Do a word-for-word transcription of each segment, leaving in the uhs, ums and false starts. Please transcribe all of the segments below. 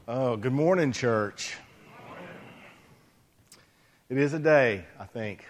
Oh, good morning, church. It is a day, I think.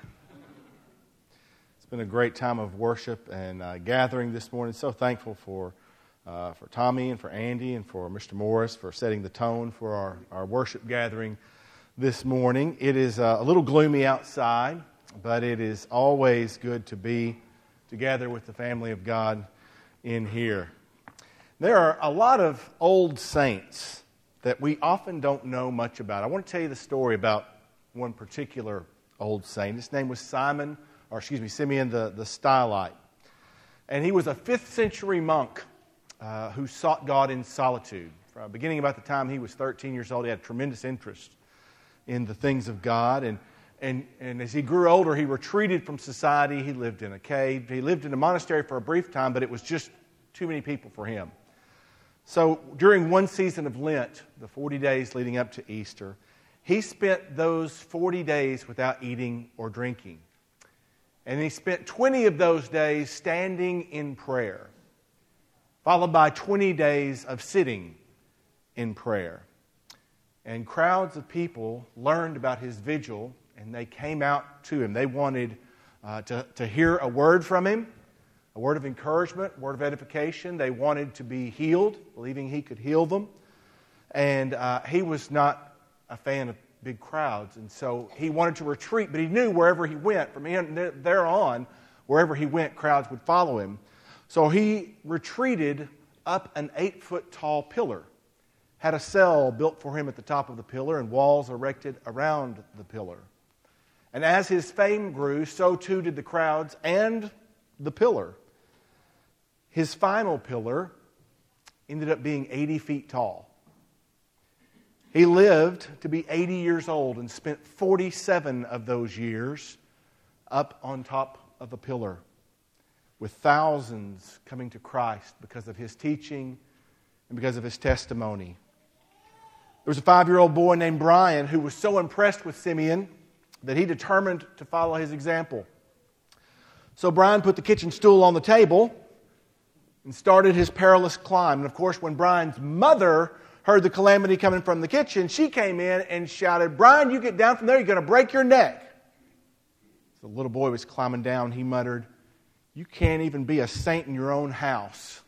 It's been a great time of worship and uh, gathering this morning. So thankful for uh, for Tommy and for Andy and for Mister Morris for setting the tone for our, our worship gathering this morning. It is uh, a little gloomy outside, but it is always good to be together with the family of God in here. There are a lot of old saints that we often don't know much about. I want to tell you the story about one particular old saint. His name was Simon, or excuse me, Simeon the, the Stylite. And he was a fifth century monk uh, who sought God in solitude. From beginning about the time he was thirteen years old, he had tremendous interest in the things of God. And, and, and as he grew older, he retreated from society. He lived in a cave. He lived in a monastery for a brief time, but it was just too many people for him. So during one season of Lent, the forty days leading up to Easter, he spent those forty days without eating or drinking. And he spent twenty of those days standing in prayer, followed by twenty days of sitting in prayer. And crowds of people learned about his vigil, and they came out to him. They wanted uh, to, to hear a word from him, a word of encouragement, a word of edification. They wanted to be healed, believing he could heal them. And uh, he was not a fan of big crowds, and so he wanted to retreat, but he knew wherever he went, from there on, wherever he went, crowds would follow him. So he retreated up an eight-foot-tall pillar, had a cell built for him at the top of the pillar, and walls erected around the pillar. And as his fame grew, so too did the crowds and the pillar. His final pillar ended up being eighty feet tall. He lived to be eighty years old and spent forty-seven of those years up on top of a pillar, with thousands coming to Christ because of his teaching and because of his testimony. There was a five-year-old boy named Brian who was so impressed with Simeon that he determined to follow his example. So Brian put the kitchen stool on the table and started his perilous climb. And of course, when Brian's mother heard the calamity coming from the kitchen, she came in and shouted, "Brian, you get down from there, you're going to break your neck." So the little boy was climbing down. He muttered, "You can't even be a saint in your own house."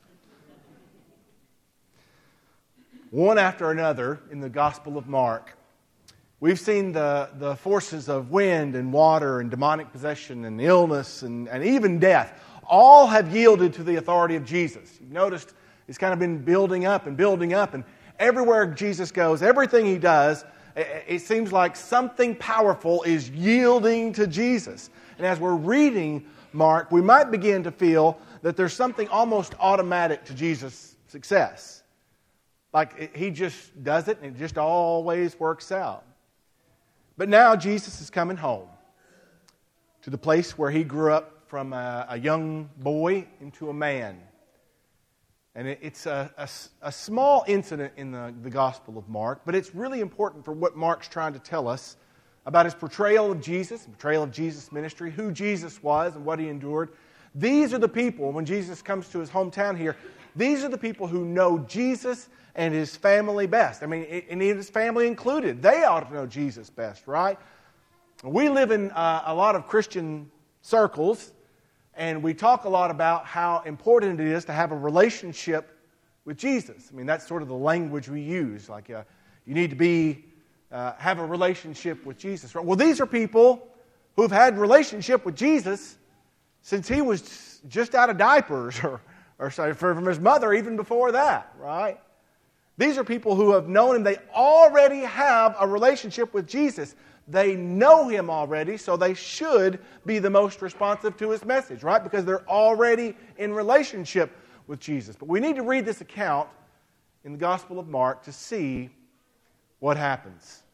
One after another in the Gospel of Mark, we've seen the, the forces of wind and water and demonic possession and illness and, and even death all have yielded to the authority of Jesus. You've noticed it's kind of been building up and building up, and everywhere Jesus goes, everything he does, it seems like something powerful is yielding to Jesus. And as we're reading Mark, we might begin to feel that there's something almost automatic to Jesus' success. Like he just does it and it just always works out. But now Jesus is coming home to the place where he grew up from a, a young boy into a man. And it, it's a, a, a small incident in the, the Gospel of Mark, but it's really important for what Mark's trying to tell us about his portrayal of Jesus, portrayal of Jesus' ministry, who Jesus was and what he endured. These are the people, when Jesus comes to his hometown here, these are the people who know Jesus and his family best. I mean, and his family included. They ought to know Jesus best, right? We live in uh, a lot of Christian circles, and we talk a lot about how important it is to have a relationship with Jesus. I mean, that's sort of the language we use. Like, uh, you need to be uh, have a relationship with Jesus. Well, these are people who've had relationship with Jesus since he was just out of diapers, or, or sorry, from his mother, even before that, right? These are people who have known him. They already have a relationship with Jesus. They know him already, so they should be the most responsive to his message, right? Because they're already in relationship with Jesus. But we need to read this account in the Gospel of Mark to see what happens.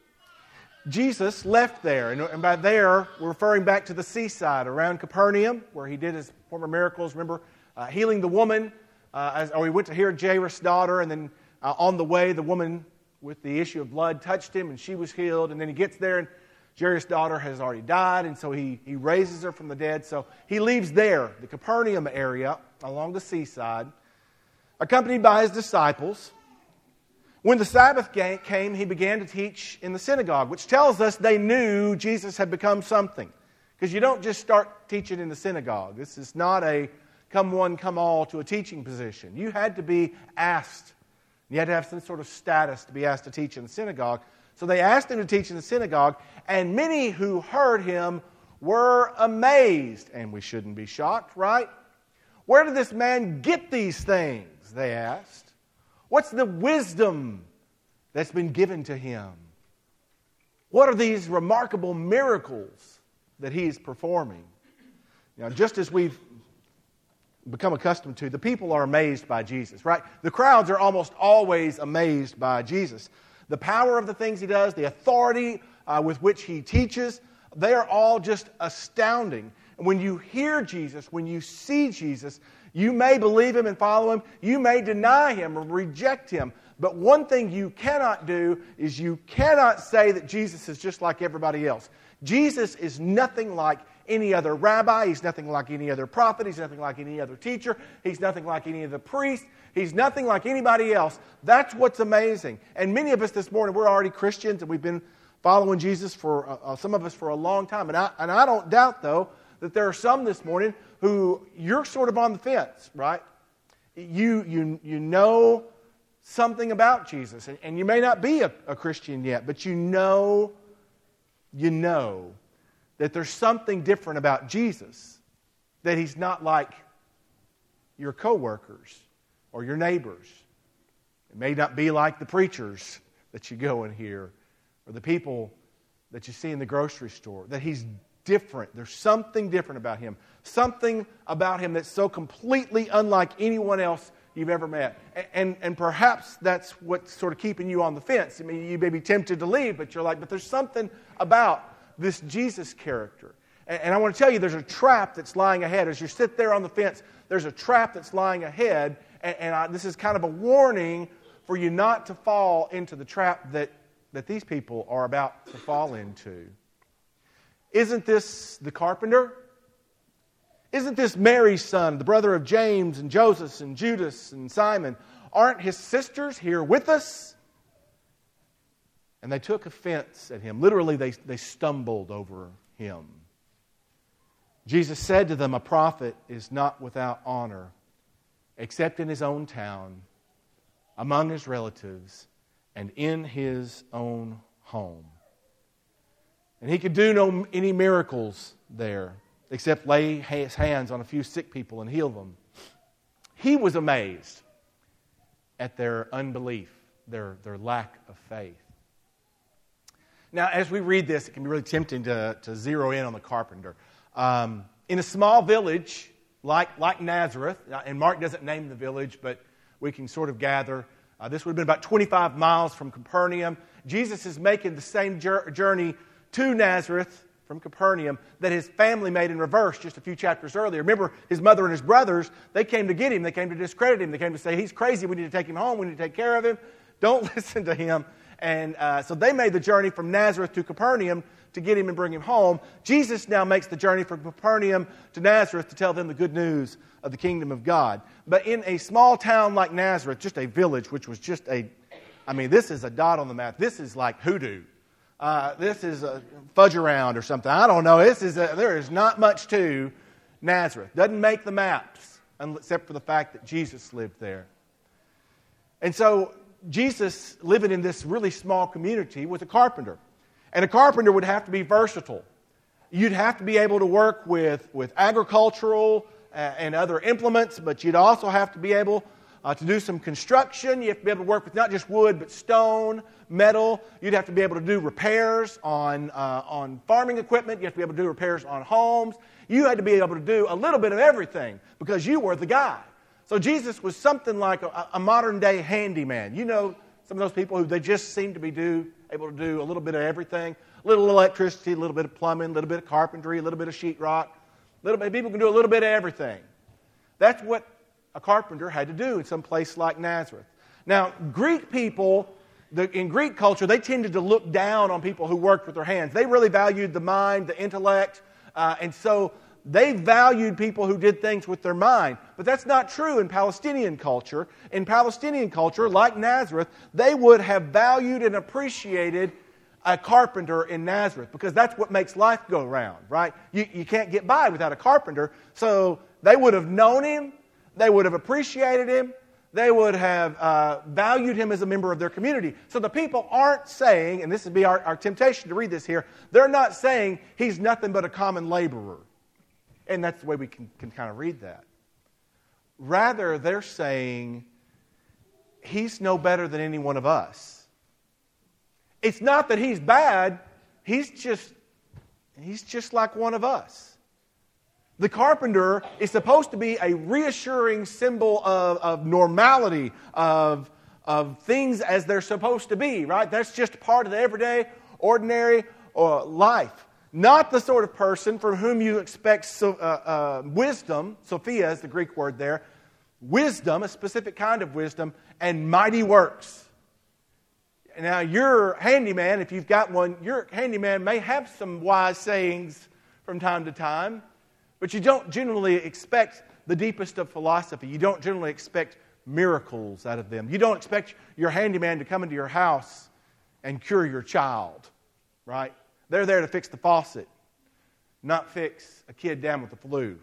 Jesus left there, and by there, we're referring back to the seaside around Capernaum, where he did his former miracles. Remember, uh, healing the woman, uh, as, or he went to hear Jairus' daughter, and then uh, on the way, the woman with the issue of blood touched him, and she was healed. And then he gets there, and Jairus' daughter has already died, and so he, he raises her from the dead. So he leaves there, the Capernaum area, along the seaside, accompanied by his disciples. When the Sabbath came, he began to teach in the synagogue, which tells us they knew Jesus had become something. Because you don't just start teaching in the synagogue. This is not a come one, come all to a teaching position. You had to be asked. You had to have some sort of status to be asked to teach in the synagogue. So they asked him to teach in the synagogue, and many who heard him were amazed. And we shouldn't be shocked, right? Where did this man get these things, they asked. What's the wisdom that's been given to him? What are these remarkable miracles that he is performing? You know, just as we've become accustomed to, the people are amazed by Jesus, right? The crowds are almost always amazed by Jesus. The power of the things he does, the authority uh, with which he teaches, they are all just astounding. And when you hear Jesus, when you see Jesus, you may believe him and follow him. You may deny him or reject him. But one thing you cannot do is you cannot say that Jesus is just like everybody else. Jesus is nothing like any other rabbi. He's nothing like any other prophet. He's nothing like any other teacher. He's nothing like any of the priests. He's nothing like anybody else. That's what's amazing. And many of us this morning, we're already Christians and we've been following Jesus for, uh, some of us for a long time. And I, and I don't doubt, though, that there are some this morning who you're sort of on the fence, right? You, you, you know something about Jesus. And, and you may not be a, a Christian yet, but you know, you know that there's something different about Jesus, that he's not like your coworkers or your neighbors. It may not be like the preachers that you go and hear or the people that you see in the grocery store, that he's different. There's something different about him. Something about him that's so completely unlike anyone else you've ever met. And, and, and perhaps that's what's sort of keeping you on the fence. I mean, you may be tempted to leave, but you're like, but there's something about this Jesus character. And, and I want to tell you, there's a trap that's lying ahead. As you sit there on the fence, there's a trap that's lying ahead. And, and I, this is kind of a warning for you not to fall into the trap that, that these people are about to fall into. Isn't this the carpenter? Isn't this Mary's son, the brother of James and Joseph and Judas and Simon? Aren't his sisters here with us? And they took offense at him. Literally, they, they stumbled over him. Jesus said to them, a prophet is not without honor, except in his own town, among his relatives, and in his own home. And he could do no any miracles there, except lay his hands on a few sick people and heal them. He was amazed at their unbelief, their, their lack of faith. Now, as we read this, it can be really tempting to, to zero in on the carpenter. Um, in a small village like, like Nazareth, and Mark doesn't name the village, but we can sort of gather, uh, this would have been about twenty-five miles from Capernaum. Jesus is making the same journey to Nazareth from Capernaum that his family made in reverse just a few chapters earlier. Remember, his mother and his brothers, they came to get him. They came to discredit him. They came to say, he's crazy. We need to take him home. We need to take care of him. Don't listen to him. And uh, so they made the journey from Nazareth to Capernaum to get him and bring him home. Jesus now makes the journey from Capernaum to Nazareth to tell them the good news of the kingdom of God. But in a small town like Nazareth, just a village, which was just a, I mean, this is a dot on the map. This is like hoodoo. Uh, this is a fudge around or something. I don't know. This is a, there is not much to Nazareth. Doesn't make the maps, except for the fact that Jesus lived there. And so Jesus, living in this really small community, was a carpenter. And a carpenter would have to be versatile. You'd have to be able to work with, with agricultural uh, and other implements, but you'd also have to be able uh, to do some construction. You have to be able to work with not just wood, but stone, metal. You'd have to be able to do repairs on, uh, on farming equipment. You have to be able to do repairs on homes. You had to be able to do a little bit of everything because you were the guy. So Jesus was something like a, a modern-day handyman. You know, some of those people who they just seem to be do, able to do a little bit of everything. A little electricity, a little bit of plumbing, a little bit of carpentry, a little bit of sheetrock. A little bit, people can do a little bit of everything. That's what a carpenter had to do in some place like Nazareth. Now, Greek people, the, in Greek culture, they tended to look down on people who worked with their hands. They really valued the mind, the intellect, uh, and so They valued people who did things with their mind. But that's not true in Palestinian culture. In Palestinian culture, like Nazareth, they would have valued and appreciated a carpenter in Nazareth, because that's what makes life go round, right? You, you can't get by without a carpenter. So they would have known him. They would have appreciated him. They would have uh, valued him as a member of their community. So the people aren't saying, and this would be our, our temptation to read this here, they're not saying he's nothing but a common laborer. And that's the way we can, can kind of read that. Rather, they're saying he's no better than any one of us. It's not that he's bad. He's just, he's just like one of us. The carpenter is supposed to be a reassuring symbol of, of normality, of, of things as they're supposed to be, right? That's just part of the everyday, ordinary uh, life. Not the sort of person from whom you expect so, uh, uh, wisdom, Sophia is the Greek word there, wisdom, a specific kind of wisdom, and mighty works. Now, your handyman, if you've got one, your handyman may have some wise sayings from time to time, but you don't generally expect the deepest of philosophy. You don't generally expect miracles out of them. You don't expect your handyman to come into your house and cure your child, right? They're there to fix the faucet, not fix a kid down with the flu.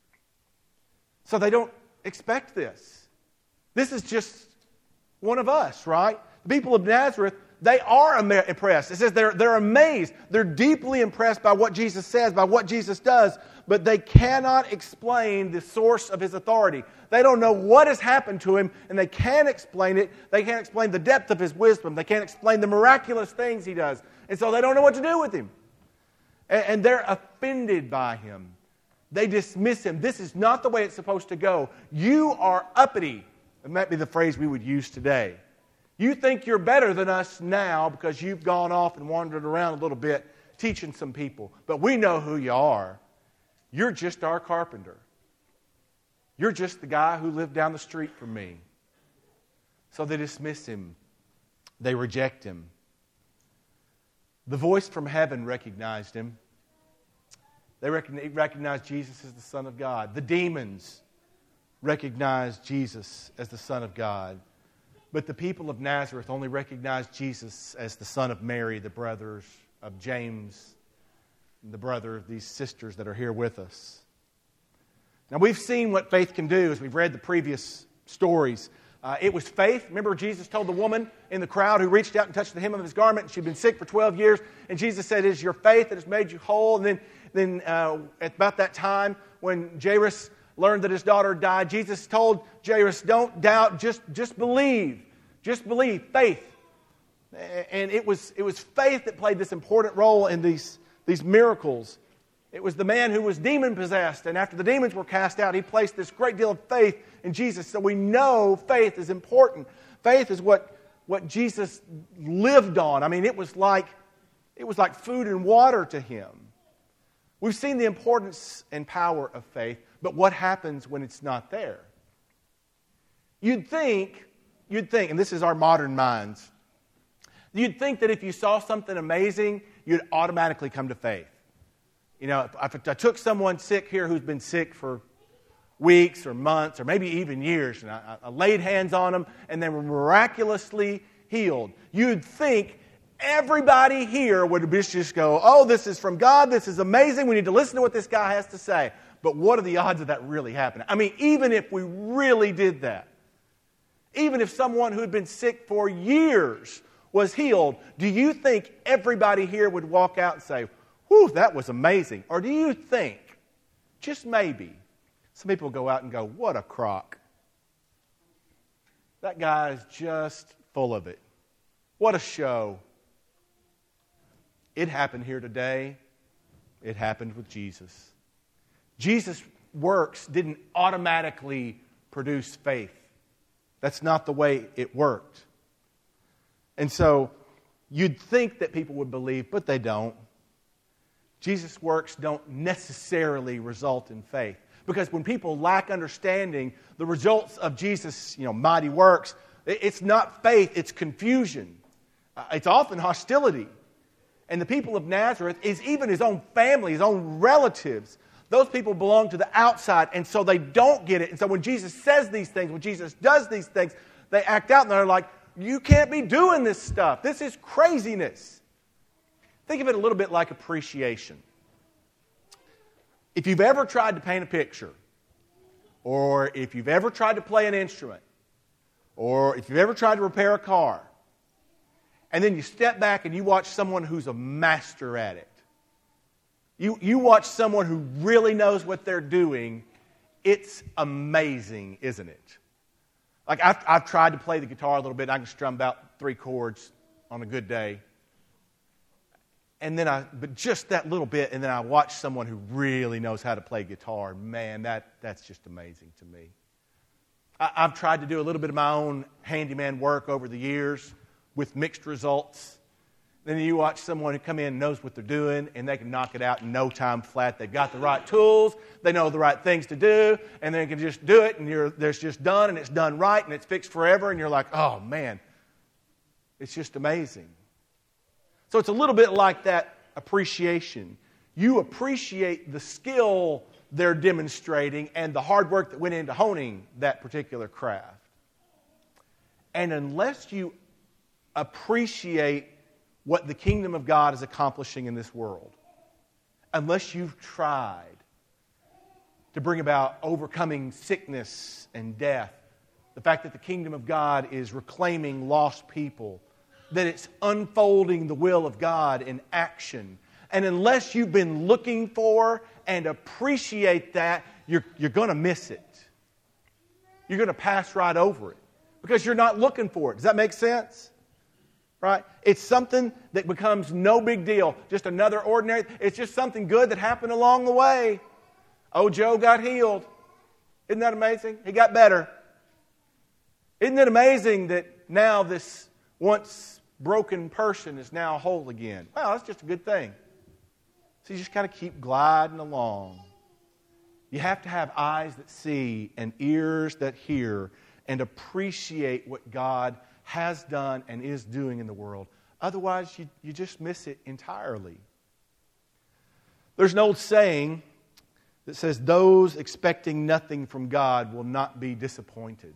So they don't expect this. This is just one of us, right? The people of Nazareth, they are impressed. It says they're, they're amazed. They're deeply impressed by what Jesus says, by what Jesus does, but they cannot explain the source of his authority. They don't know what has happened to him, and they can't explain it. They can't explain the depth of his wisdom. They can't explain the miraculous things he does. And so they don't know what to do with him. And, and they're offended by him. They dismiss him. This is not the way it's supposed to go. You are uppity. That might be the phrase we would use today. You think you're better than us now because you've gone off and wandered around a little bit teaching some people. But we know who you are. You're just our carpenter. You're just the guy who lived down the street from me. So they dismiss him. They reject him. The voice from heaven recognized him. They recognized Jesus as the Son of God. The demons recognized Jesus as the Son of God. But the people of Nazareth only recognized Jesus as the son of Mary, the brothers of James, and the brother of these sisters that are here with us. Now, we've seen what faith can do as we've read the previous stories. Uh, it was faith. Remember, Jesus told the woman in the crowd who reached out and touched the hem of his garment. She'd been sick for twelve years. And Jesus said, "It is your faith that has made you whole." And then, then uh, at about that time, when Jairus learned that his daughter died, Jesus told Jairus, "Don't doubt, just, just believe. Just believe." Faith. And it was, it was faith that played this important role in these, these miracles. It was the man who was demon-possessed, and after the demons were cast out, he placed this great deal of faith in Jesus. So we know faith is important. Faith is what, what Jesus lived on. I mean, it was like, it was like food and water to him. We've seen the importance and power of faith, but what happens when it's not there? You'd think, you'd think, and this is our modern minds, you'd think that if you saw something amazing, you'd automatically come to faith. You know, if, if I took someone sick here who's been sick for weeks or months or maybe even years, and I, I laid hands on them and they were miraculously healed, you'd think everybody here would just go, "Oh, this is from God, this is amazing, we need to listen to what this guy has to say." But what are the odds of that really happening? I mean, even if we really did that, even if someone who had been sick for years was healed, do you think everybody here would walk out and say, "Whew, that was amazing"? Or do you think, just maybe, some people go out and go, "What a crock. That guy is just full of it. What a show." It happened here today. It happened with Jesus. Jesus' works didn't automatically produce faith. That's not the way it worked. And so you'd think that people would believe, but they don't. Jesus' works don't necessarily result in faith. Because when people lack understanding the results of Jesus' you know, mighty works, it's not faith, it's confusion. Uh, it's often hostility. And the people of Nazareth is even his own family, his own relatives. Those people belong to the outside, and so they don't get it. And so when Jesus says these things, when Jesus does these things, they act out and they're like, you can't be doing this stuff. This is craziness. Think of it a little bit like appreciation. If you've ever tried to paint a picture, or if you've ever tried to play an instrument, or if you've ever tried to repair a car, and then you step back and you watch someone who's a master at it, You, you watch someone who really knows what they're doing, it's amazing, isn't it? Like, I've, I've tried to play the guitar a little bit. I can strum about three chords on a good day. And then I, but just that little bit, and then I watch someone who really knows how to play guitar. Man, that, that's just amazing to me. I, I've tried to do a little bit of my own handyman work over the years with mixed results. Then you watch someone who come in and knows what they're doing, and they can knock it out in no time flat. They've got the right tools, they know the right things to do, and they can just do it, and you're, it's just done, and it's done right, and it's fixed forever, and you're like, oh, man, it's just amazing. So it's a little bit like that appreciation. You appreciate the skill they're demonstrating and the hard work that went into honing that particular craft. And unless you appreciate what the kingdom of God is accomplishing in this world, unless you've tried to bring about overcoming sickness and death, the fact that the kingdom of God is reclaiming lost people, that it's unfolding the will of God in action, and unless you've been looking for and appreciate that, you're, you're going to miss it. You're going to pass right over it because you're not looking for it. Does that make sense? Right? It's something that becomes no big deal. Just another ordinary. It's just something good that happened along the way. Oh, Joe got healed. Isn't that amazing? He got better. Isn't it amazing that now this once broken person is now whole again? Well, that's just a good thing. So you just kind of keep gliding along. You have to have eyes that see and ears that hear and appreciate what God has done and is doing in the world. Otherwise, you, you just miss it entirely. There's an old saying that says, those expecting nothing from God will not be disappointed.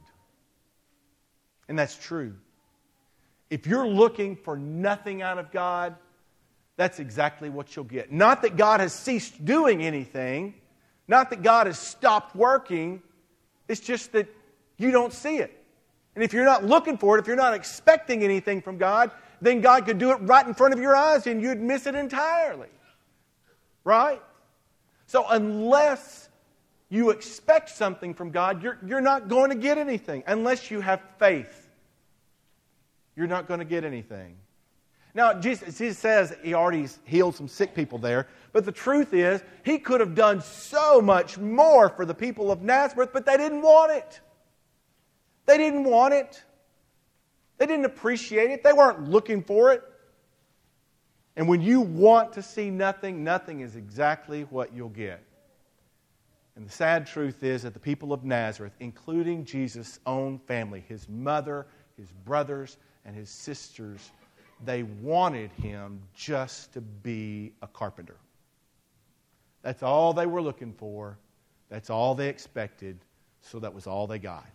And that's true. If you're looking for nothing out of God, that's exactly what you'll get. Not that God has ceased doing anything, not that God has stopped working, it's just that you don't see it. And if you're not looking for it, if you're not expecting anything from God, then God could do it right in front of your eyes and you'd miss it entirely. Right? So unless you expect something from God, you're, you're not going to get anything. Unless you have faith, you're not going to get anything. Now, Jesus, Jesus says He already healed some sick people there, but the truth is, He could have done so much more for the people of Nazareth, but they didn't want it. They didn't want it. They didn't appreciate it. They weren't looking for it. And when you want to see nothing, nothing is exactly what you'll get. And the sad truth is that the people of Nazareth, including Jesus' own family, His mother, His brothers, and His sisters, they wanted Him just to be a carpenter. That's all they were looking for. That's all they expected. So that was all they got.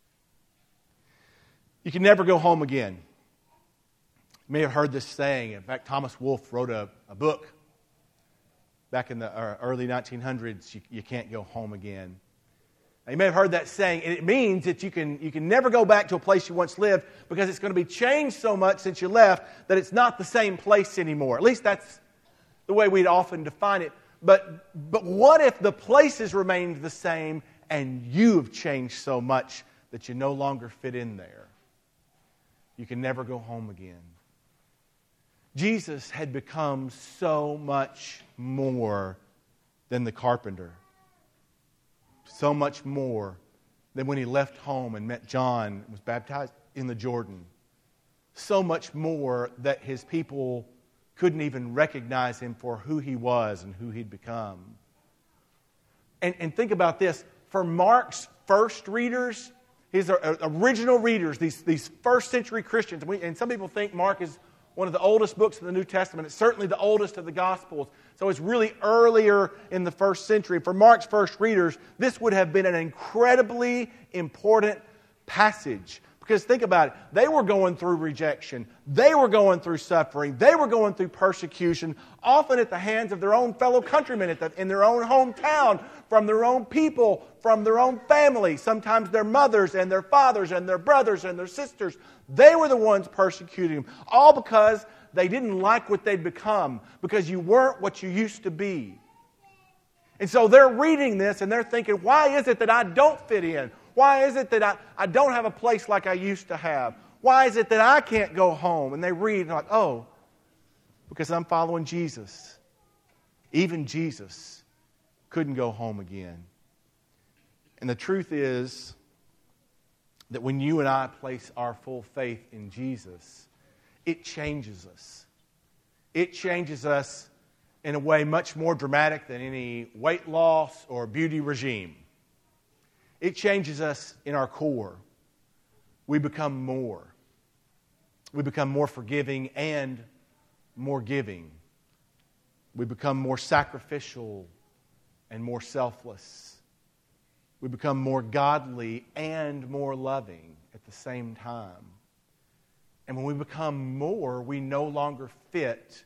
You can never go home again. You may have heard this saying. In fact, Thomas Wolfe wrote a, a book back in the early nineteen hundreds, you, you can't go home again. Now, you may have heard that saying, and it means that you can, you can never go back to a place you once lived because it's going to be changed so much since you left that it's not the same place anymore. At least that's the way we'd often define it. But, but what if the places remained the same and you've changed so much that you no longer fit in there? You can never go home again. Jesus had become so much more than the carpenter. So much more than when He left home and met John and was baptized in the Jordan. So much more that His people couldn't even recognize Him for who He was and who He'd become. And, and think about this. For Mark's first readers, his original readers, these, these first century Christians, and, we, and some people think Mark is one of the oldest books of the New Testament. It's certainly the oldest of the Gospels. So it's really earlier in the first century. For Mark's first readers, this would have been an incredibly important passage. Because think about it, they were going through rejection. They were going through suffering. They were going through persecution, often at the hands of their own fellow countrymen at the, in their own hometown, from their own people, from their own family, sometimes their mothers and their fathers and their brothers and their sisters. They were the ones persecuting them, all because they didn't like what they'd become, because you weren't what you used to be. And so they're reading this and they're thinking, why is it that I don't fit in? Why is it that I, I don't have a place like I used to have? Why is it that I can't go home? And they read and they're like, oh, because I'm following Jesus. Even Jesus couldn't go home again. And the truth is that when you and I place our full faith in Jesus, it changes us. It changes us in a way much more dramatic than any weight loss or beauty regime. It changes us in our core. We become more. We become more forgiving and more giving. We become more sacrificial and more selfless. We become more godly and more loving at the same time. And when we become more, we no longer fit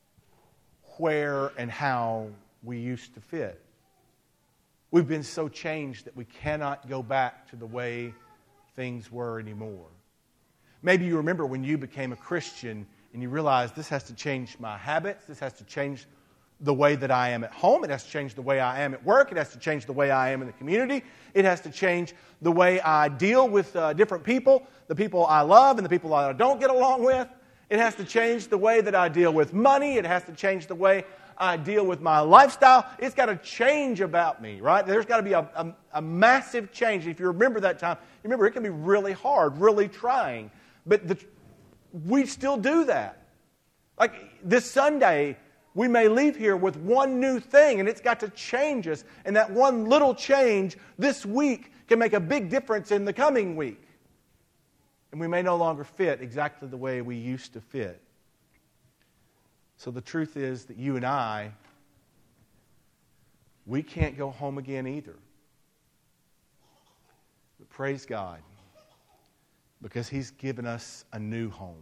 where and how we used to fit. We've been so changed that we cannot go back to the way things were anymore. Maybe you remember when you became a Christian and you realized this has to change my habits, this has to change the way that I am at home, it has to change the way I am at work, it has to change the way I am in the community, it has to change the way I deal with uh, different people, the people I love and the people I don't get along with. It has to change the way that I deal with money, it has to change the way I deal with my lifestyle. It's got to change about me, right? There's got to be a, a, a massive change. If you remember that time, remember it can be really hard, really trying. But the, we still do that. Like this Sunday, we may leave here with one new thing, and it's got to change us. And that one little change this week can make a big difference in the coming week. And we may no longer fit exactly the way we used to fit. So the truth is that you and I, we can't go home again either. But praise God, because He's given us a new home.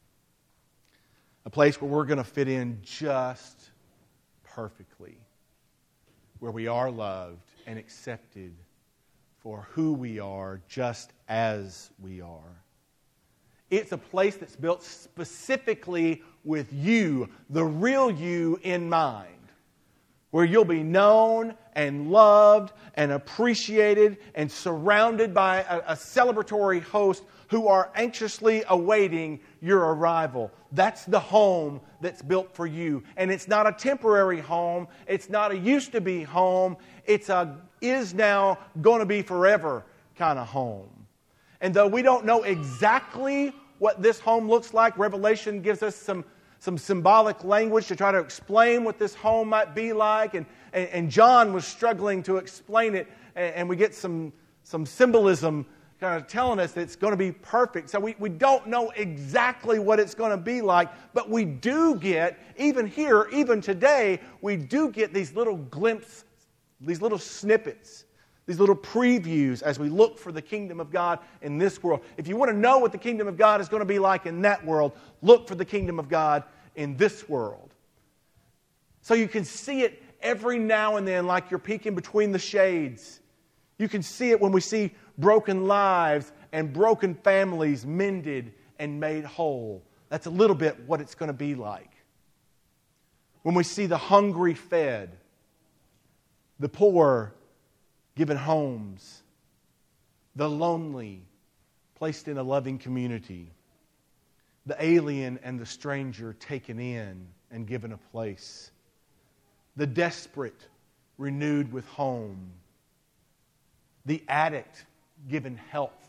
A place where we're going to fit in just perfectly. Where we are loved and accepted for who we are, just as we are. It's a place that's built specifically with you, the real you, in mind. Where you'll be known and loved and appreciated and surrounded by a, a celebratory host who are anxiously awaiting your arrival. That's the home that's built for you. And it's not a temporary home. It's not a used to be home. It's a is now going to be forever kind of home. And though we don't know exactly what this home looks like, Revelation gives us some, some symbolic language to try to explain what this home might be like. And, and, and John was struggling to explain it. And, and we get some, some symbolism kind of telling us that it's going to be perfect. So we, we don't know exactly what it's going to be like. But we do get, even here, even today, we do get these little glimpses, these little snippets, these little previews as we look for the kingdom of God in this world. If you want to know what the kingdom of God is going to be like in that world, look for the kingdom of God in this world. So you can see it every now and then like you're peeking between the shades. You can see it when we see broken lives and broken families mended and made whole. That's a little bit what it's going to be like. When we see the hungry fed, the poor given homes, the lonely placed in a loving community, the alien and the stranger taken in and given a place, the desperate renewed with home, the addict given health.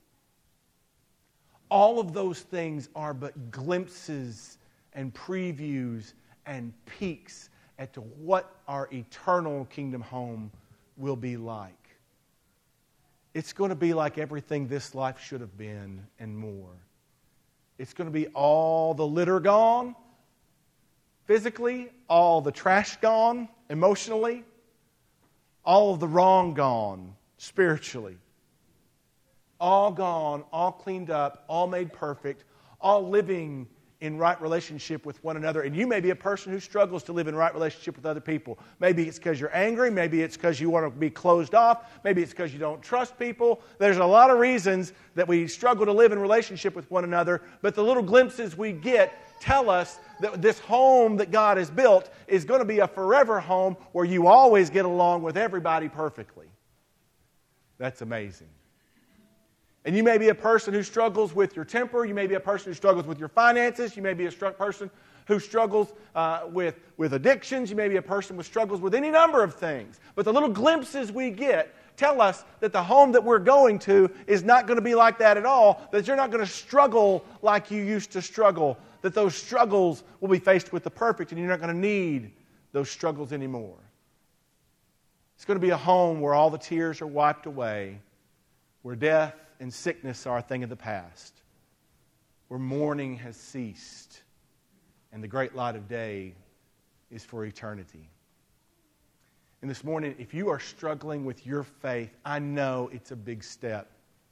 All of those things are but glimpses and previews and peeks as to what our eternal kingdom home will be like. It's going to be like everything this life should have been and more. It's going to be all the litter gone, physically, all the trash gone, emotionally, all of the wrong gone, spiritually. All gone, all cleaned up, all made perfect, all living in right relationship with one another. And you may be a person who struggles to live in right relationship with other people. Maybe it's because you're angry. Maybe it's because you want to be closed off. Maybe it's because you don't trust people. There's a lot of reasons that we struggle to live in relationship with one another. But the little glimpses we get tell us that this home that God has built is going to be a forever home where you always get along with everybody perfectly. That's amazing. And you may be a person who struggles with your temper. You may be a person who struggles with your finances. You may be a str- person who struggles uh, with, with addictions. You may be a person who struggles with any number of things. But the little glimpses we get tell us that the home that we're going to is not going to be like that at all, that you're not going to struggle like you used to struggle, that those struggles will be faced with the perfect and you're not going to need those struggles anymore. It's going to be a home where all the tears are wiped away, where death and sickness are a thing of the past, where mourning has ceased, and the great light of day is for eternity. And this morning, if you are struggling with your faith, I know it's a big step.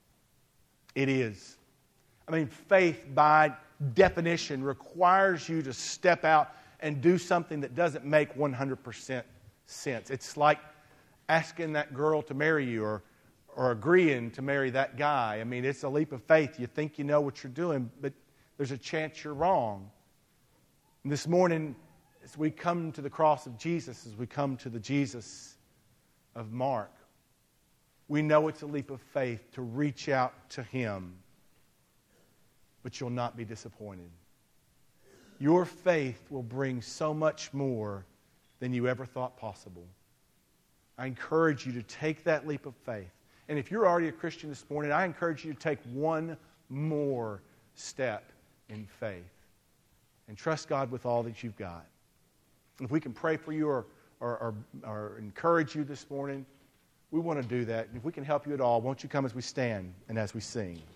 It is. I mean, faith by definition requires you to step out and do something that doesn't make one hundred percent sense. It's like asking that girl to marry you, or or agreeing to marry that guy. I mean, it's a leap of faith. You think you know what you're doing, but there's a chance you're wrong. And this morning, as we come to the cross of Jesus, as we come to the Jesus of Mark, we know it's a leap of faith to reach out to Him, but you'll not be disappointed. Your faith will bring so much more than you ever thought possible. I encourage you to take that leap of faith. And if you're already a Christian this morning, I encourage you to take one more step in faith and trust God with all that you've got. If we can pray for you or, or, or, or encourage you this morning, we want to do that. If we can help you at all, won't you come as we stand and as we sing?